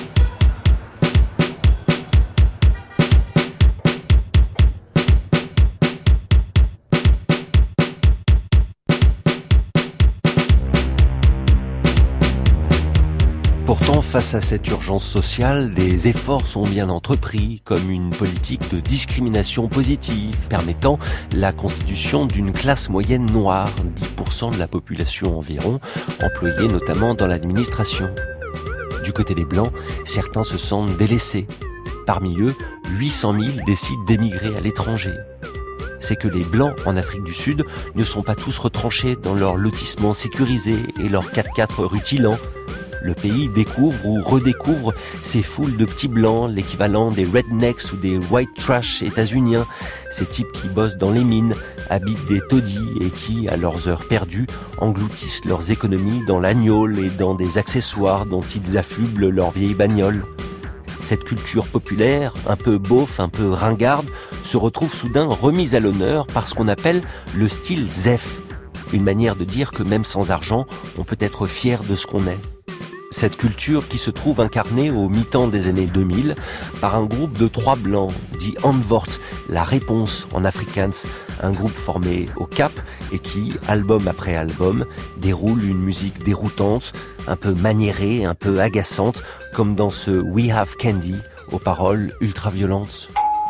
Pourtant, face à cette urgence sociale, des efforts sont bien entrepris, comme une politique de discrimination positive permettant la constitution d'une classe moyenne noire, dix pour cent de la population environ, employée notamment dans l'administration. Du côté des Blancs, certains se sentent délaissés. Parmi eux, huit cent mille décident d'émigrer à l'étranger. C'est que les Blancs en Afrique du Sud ne sont pas tous retranchés dans leur lotissement sécurisé et leurs quatre-quatre rutilants. Le pays découvre ou redécouvre ces foules de petits blancs, l'équivalent des rednecks ou des white trash états-uniens, ces types qui bossent dans les mines, habitent des taudis et qui, à leurs heures perdues, engloutissent leurs économies dans l'agnole et dans des accessoires dont ils affublent leurs vieilles bagnoles. Cette culture populaire, un peu beauf, un peu ringarde, se retrouve soudain remise à l'honneur par ce qu'on appelle le style Zef, une manière de dire que même sans argent, on peut être fier de ce qu'on est. Cette culture qui se trouve incarnée au mi-temps des années deux mille par un groupe de trois blancs, dit Antwoord, la réponse en Afrikaans, un groupe formé au Cap et qui, album après album, déroule une musique déroutante, un peu maniérée, un peu agaçante, comme dans ce We Have Candy, aux paroles ultra-violentes.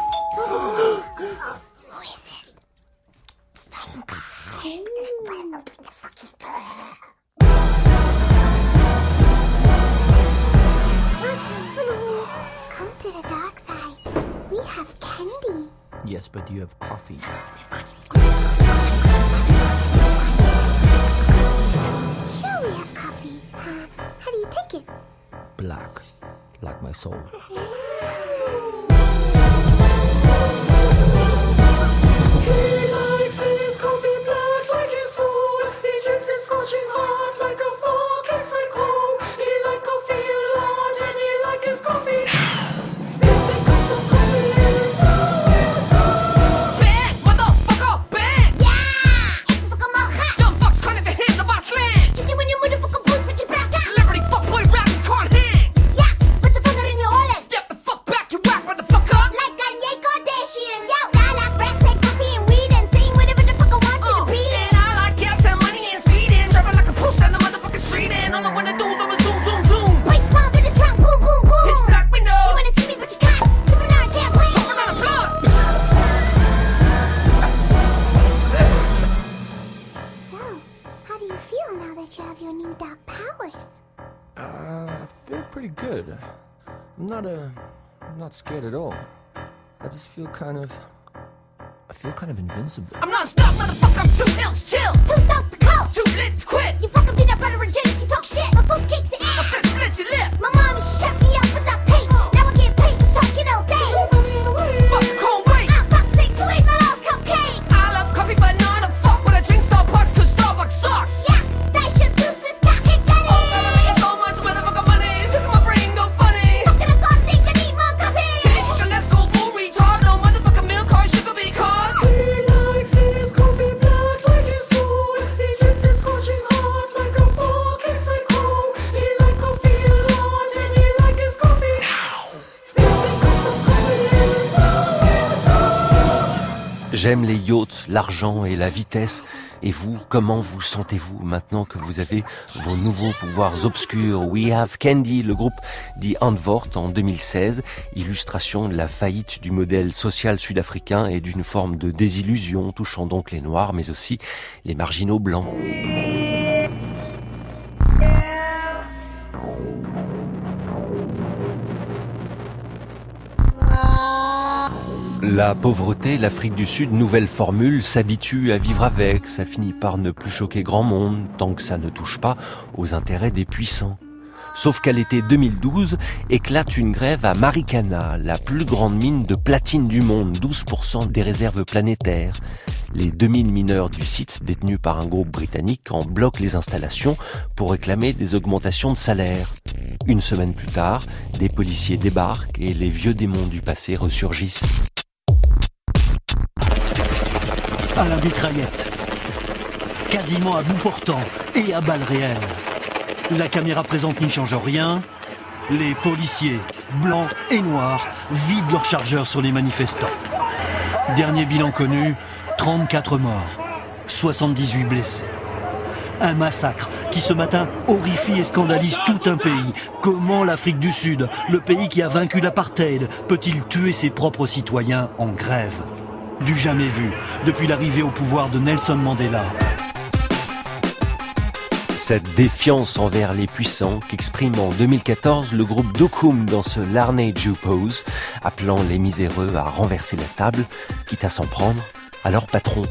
Yes, but do you have coffee? Sure, we have coffee. Uh, how do you take it? Black, like my soul. He likes his coffee black like his soul. He drinks it scorching hot like a fork inside coal. He like coffee a lot and he like his coffee. Fifty cups of coffee in a Bad, motherfucker, bad. Yeah, it's fucking more hot. Dumb fucks can't even hit the boss slam. Get you in your motherfucking boots with your braga. Celebrity fuckboy rappers can't hang. Yeah, put the finger in your wallet. Step the fuck back, you whack motherfucker. Like Kanye Kardashian. Yo, I like rap, take coffee and weed and sing whatever the fuck I want you to be. And I like gas and money and speeding, driving like a push down the motherfucking street. And all I wanna do is over zoom, zoom, zoom. Waist pump in the trunk, boom, boom, boom. Pitch black window. You wanna see me, but you can't. Sipping on champagne. Talking on the block. So, how do you feel now that you have your new dark powers? Uh, I feel pretty good. I'm not, uh, I'm not scared at all. I just feel kind of, I feel kind of invincible. I'm non-stop, motherfucker, I'm too ill to chill. Too dope to cope. Too lit to quit. You fucking peanut butter and jelly, you talk shit. My foot kicks it. My fist splits your lip. My mom shut me up with duct tape. Now I get paid for talking all day. Fuck, can't wait. I'm pop six, sweet, my love's cocaine. I love coffee, but not a fuck when I drink Starbucks, cause Starbucks sucks. Yeah, that shit juices got it, got it. Oh, man, I got so much motherfucking money. It's making my brain go funny. Fucking I can't think I need more coffee. Hey, fucking let's go full retard. No motherfucking milk, cause J'aime les yachts, l'argent et la vitesse. Et vous, comment vous sentez-vous maintenant que vous avez vos nouveaux pouvoirs obscurs? We Have Candy, le groupe dit Antwoord en deux mille seize, illustration de la faillite du modèle social sud-africain et d'une forme de désillusion touchant donc les Noirs mais aussi les marginaux blancs. La pauvreté, l'Afrique du Sud, nouvelle formule, s'habitue à vivre avec, ça finit par ne plus choquer grand monde, tant que ça ne touche pas aux intérêts des puissants. Sauf qu'à l'été deux mille douze, éclate une grève à Marikana, la plus grande mine de platine du monde, douze pour cent des réserves planétaires. Les deux mille mineurs du site, détenus par un groupe britannique, en bloquent les installations pour réclamer des augmentations de salaire. Une semaine plus tard, des policiers débarquent et les vieux démons du passé ressurgissent. À la mitraillette, quasiment à bout portant et à balles réelles. La caméra présente n'y change rien. Les policiers, blancs et noirs, vident leurs chargeurs sur les manifestants. Dernier bilan connu, trente-quatre morts, soixante-dix-huit blessés. Un massacre qui ce matin horrifie et scandalise tout un pays. Comment l'Afrique du Sud, le pays qui a vaincu l'apartheid, peut-il tuer ses propres citoyens en grève ? Du jamais vu depuis l'arrivée au pouvoir de Nelson Mandela. Cette défiance envers les puissants qu'exprime en deux mille quatorze le groupe Dokoum dans ce Larney Jew Pose, appelant les miséreux à renverser la table, quitte à s'en prendre à leur patron.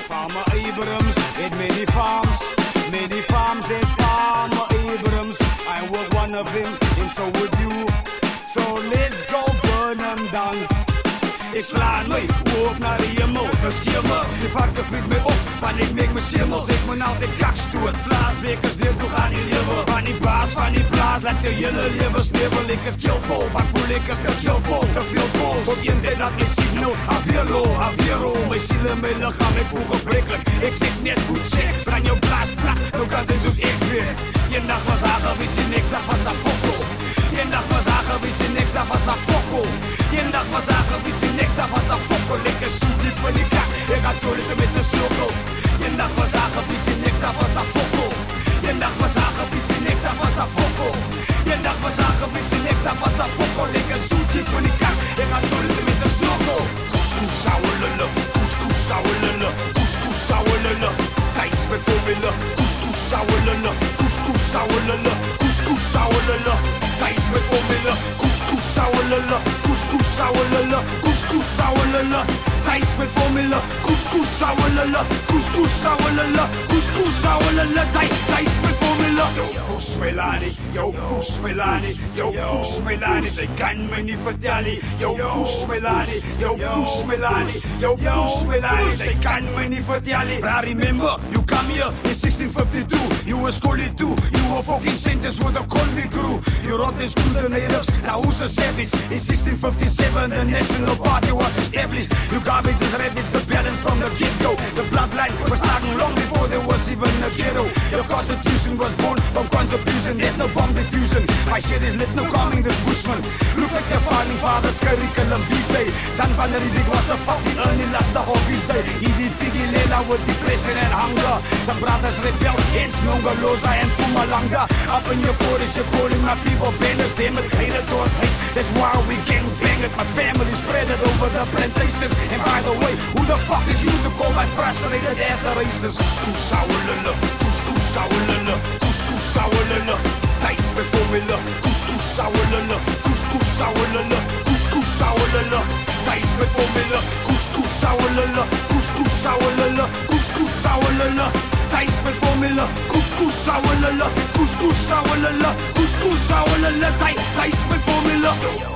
Ik sla nooit op naar de hemel, dus keer me. Die varken vuurt me op, van ik neem me simmels. Ik ben altijd kakstoot, blaaswekers deel toch aan die leven. Van die baas, van die blaas, laat de hele leven sneeuwen. Ik is killvol, van voel ik is killvol. Te veel pols, op je deed dat is signal. Aviro, aviro, mijn ziel en mijn lichaam, ik voel gebrekkelijk. Ik zit net goed zeg, brand jouw blaas, plak. Dan kan ze zoals ik weer. Je nacht was hagen, wist je niks, dat was een fokkel. Je nacht was hagen, wist je niks, dat was een fokkel. Je nacht was hagen, wist je niks, dat was een fokkel. Ik is zoet diep in die kak, ik ga door het met de slokkel. Je nacht was hagen, wist je niks, dat was een fokkel. Je nacht was hagen, wist je niks, dat was een fokkel. Je nacht was hagen, wist je niks, dat was een fokkel. Ik is zoet diep in die kak, ik ga door het met de slokkel. Couscous sour lullen, couscous sour lullen, couscous sour lullen. Thijs met voorwillen, couscous sour lullen, couscous sour lullen, couscous sour lullen. Thijs met voorwillen, couscous sour lullen, couscous sour lullen, couscous sour lullen. Thijs met voorwillen, couscous sour lullen, couscous sour lullen, couscous sour lullen. Thijs met voorwillen. Yo, Koes Melani, yo, Koes Melani, yo, Koes Melani. Zij kan me niet vertellen. Yo, Koes Melani, yo, Koes Melani, yo, Koes Melani. Zij kan me niet vertellen. But I remember, you come here in sixteen fifty-two. You were schooling too. You were fucking sentenced with a convict crew. You wrote this school the natives. Now who's a savage? In sixteen fifty-seven, the National Party was established. You garbage is ravaged the balance from the get-go. The bloodline was starting long before there was even a ghetto. Your constitution was born from contribution. There's no bomb diffusion. My shit is lit, no calming this bushman. Look at your founding fathers' curriculum vitae. San Van der Riebeek was the fucking earning lastig op his day. He did Piggy Lela with depression and hunger. Some brothers rebel against Nongaloza and Pumalanga. Up in your borders, you're calling my people banners. Damn it, hate it, don't hate. That's why we gang bang it. My family spread it over the plantations. And by the way, who the fuck is you to call my frustrated ass a racist? Couscous sour lilla, couscous sour lilla, couscous sour lilla. Thijs met formule, couscous sour lilla, couscous sour lilla, couscous sour lilla. Thijs met formule, couscous sour lilla, couscous sour lilla, couscous sour lilla. Thijs met formule, couscous sour lilla, couscous sour lilla, couscous sour lilla. Thijs met formule.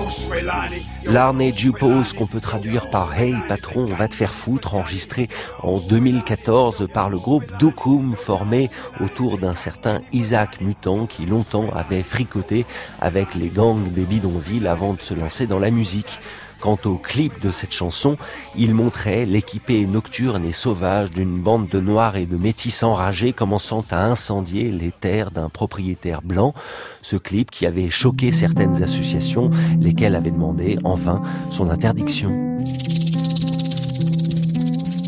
Larney Jew Pose, qu'on peut traduire par Hey patron, on va te faire foutre, enregistré en deux mille quatorze par le groupe Dokoum, formé autour d'un certain Isaac Mutant qui longtemps avait fricoté avec les gangs des bidonvilles avant de se lancer dans la musique. Quant au clip de cette chanson, il montrait l'équipée nocturne et sauvage d'une bande de noirs et de métis enragés commençant à incendier les terres d'un propriétaire blanc. Ce clip qui avait choqué certaines associations, lesquelles avaient demandé en vain son interdiction.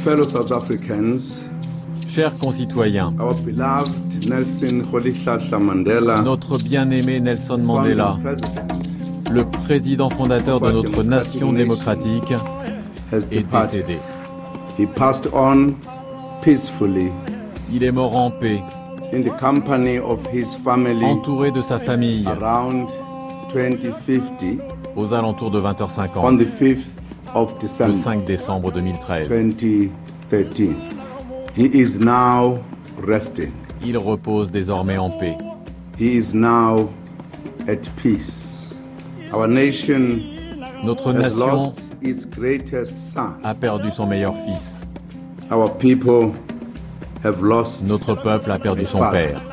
fellow South Africans, chers concitoyens, our beloved Nelson Rolihlahla Mandela, notre bien-aimé Nelson Mandela, le président fondateur de notre nation démocratique, est décédé. He passed on peacefully. Il est mort en paix, in the company of his family, entouré de sa famille, around twenty fifty, aux alentours de vingt heures cinquante, on the fifth of December, le cinq décembre deux mille treize. twenty thirteen. He is now resting. Il repose désormais en paix. He is now at peace. Our nation Notre has nation lost its greatest son. a perdu son meilleur fils. Our people have lost Notre peuple a perdu son father. père.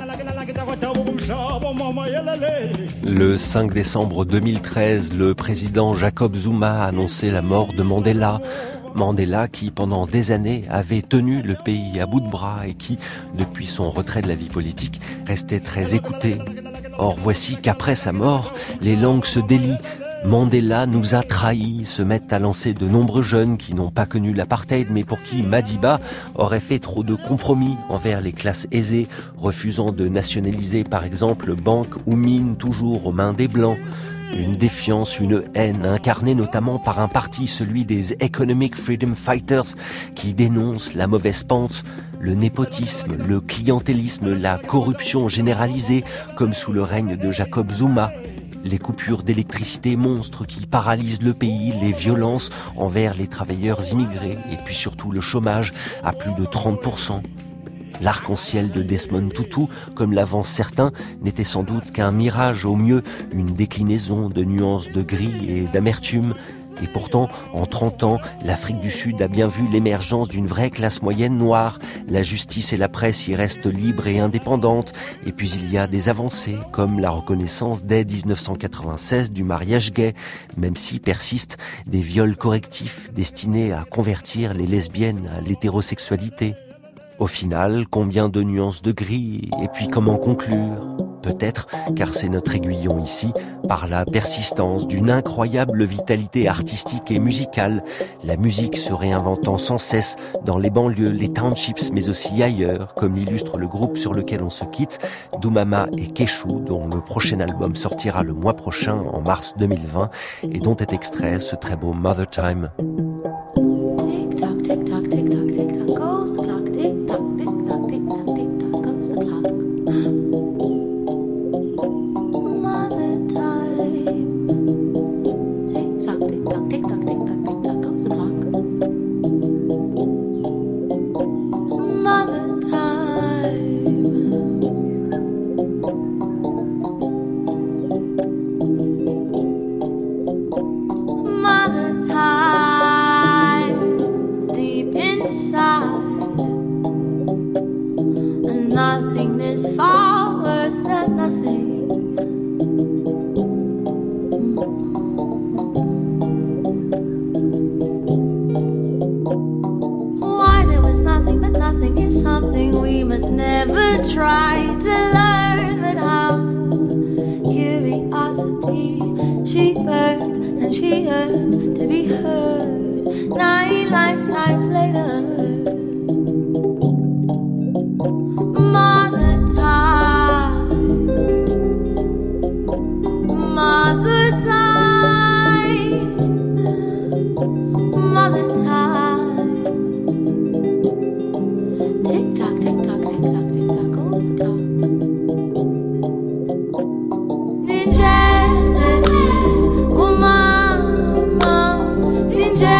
Le cinq décembre deux mille treize, le président Jacob Zuma a annoncé la mort de Mandela. Mandela qui, pendant des années, avait tenu le pays à bout de bras et qui, depuis son retrait de la vie politique, restait très écouté. Or, voici qu'après sa mort, les langues se délient. Mandela nous a trahis, se mettent à lancer de nombreux jeunes qui n'ont pas connu l'apartheid, mais pour qui Madiba aurait fait trop de compromis envers les classes aisées, refusant de nationaliser par exemple banques ou mines toujours aux mains des Blancs. Une défiance, une haine incarnée notamment par un parti, celui des Economic Freedom Fighters, qui dénonce la mauvaise pente, le népotisme, le clientélisme, la corruption généralisée, comme sous le règne de Jacob Zuma. Les coupures d'électricité monstres qui paralysent le pays, les violences envers les travailleurs immigrés et puis surtout le chômage à plus de trente pour cent. L'arc-en-ciel de Desmond Tutu, comme l'avancent certains, n'était sans doute qu'un mirage, au mieux une déclinaison de nuances de gris et d'amertume. Et pourtant, en trente ans, l'Afrique du Sud a bien vu l'émergence d'une vraie classe moyenne noire. La justice et la presse y restent libres et indépendantes. Et puis il y a des avancées, comme la reconnaissance dès dix-neuf cent quatre-vingt-seize du mariage gay, même si persistent des viols correctifs destinés à convertir les lesbiennes à l'hétérosexualité. Au final, combien de nuances de gris, et puis comment conclure ? Peut-être, car c'est notre aiguillon ici, par la persistance d'une incroyable vitalité artistique et musicale, la musique se réinventant sans cesse dans les banlieues, les townships, mais aussi ailleurs, comme l'illustre le groupe sur lequel on se quitte, Doumama et Keshu, dont le prochain album sortira le mois prochain, en mars deux mille vingt, et dont est extrait ce très beau Mother Time. Tick-tock, tick-tock, tick-tock, tick-tock, goes the clock, tick-tock, tick-tock, tick-tock, tick-tock, goes the clock. Mother time. Tick-tock, tick-tock, tick-tock, tick-tock, tick-tock, goes the clock. Mother time. Mother time. Deep inside, and nothing is far worse than nothing. Why there was nothing, but nothing is something we must never try to learn. But how curiosity, she burns and she yearns to be heard. Nine lifetimes later, Mother time, Mother time, Mother time. Tick tock, tick tock, tick tock, tick tock, goes the clock. Ninja, oh mama, ninja.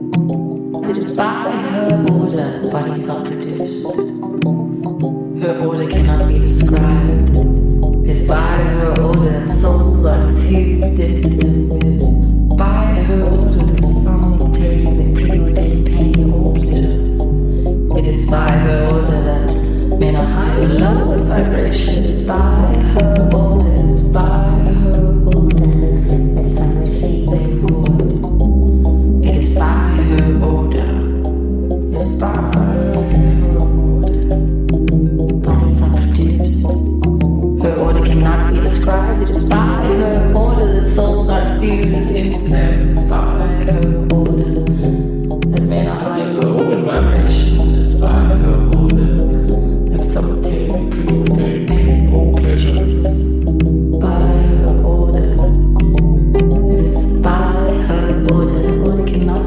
It is by her order bodies are produced. Her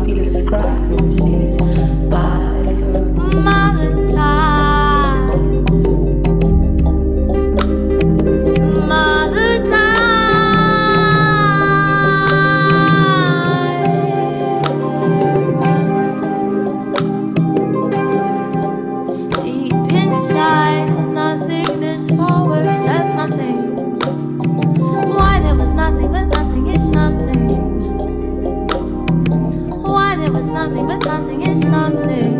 be described by Mother Time. Mother Time. Deep inside, nothingness forwards and nothing. Why there was nothing but nothing is something. Why there was nothing but nothing is something.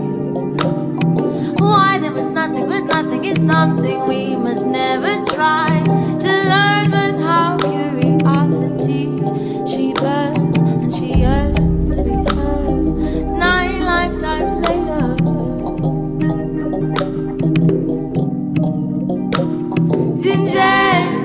Why there was nothing but nothing is something we must never try to learn, but how curiosity she burns and she yearns to be heard nine lifetimes later. Ginger.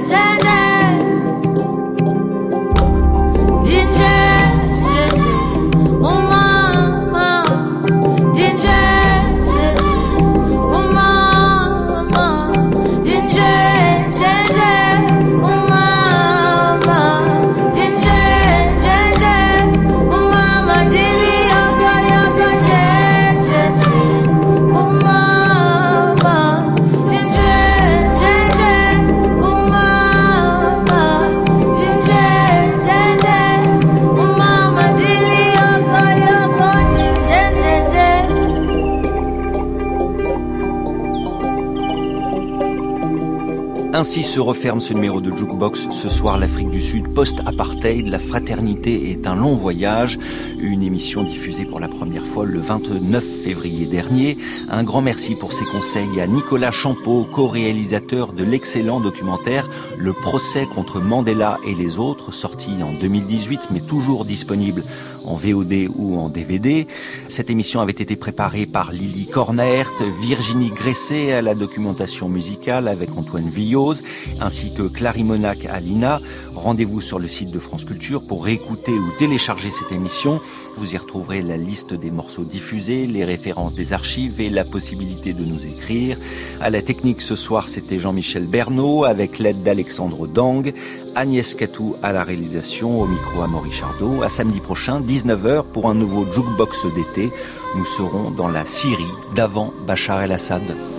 Ainsi se referme ce numéro de Jukebox. Ce soir, l'Afrique du Sud post-apartheid, la fraternité est un long voyage. Une émission diffusée pour la première fois le vingt-neuf février dernier. Un grand merci pour ses conseils à Nicolas Champeau, co-réalisateur de l'excellent documentaire Le procès contre Mandela et les autres, sorti en deux mille dix-huit, mais toujours disponible en V O D ou en D V D. Cette émission avait été préparée par Lily Cornert, Virginie Gresset à la documentation musicale avec Antoine Villose, ainsi que Clary Monac à l'I N A. Rendez-vous sur le site de France Culture pour réécouter ou télécharger cette émission. Vous y retrouverez la liste des morceaux diffusés, les références des archives et la possibilité de nous écrire. À la technique ce soir, c'était Jean-Michel Bernot avec l'aide d'Alexandre Dang, Agnès Catou à la réalisation, au micro Amaury Chardot. À samedi prochain, dix-neuf heures, pour un nouveau Jukebox d'été. Nous serons dans la Syrie d'avant Bachar el-Assad.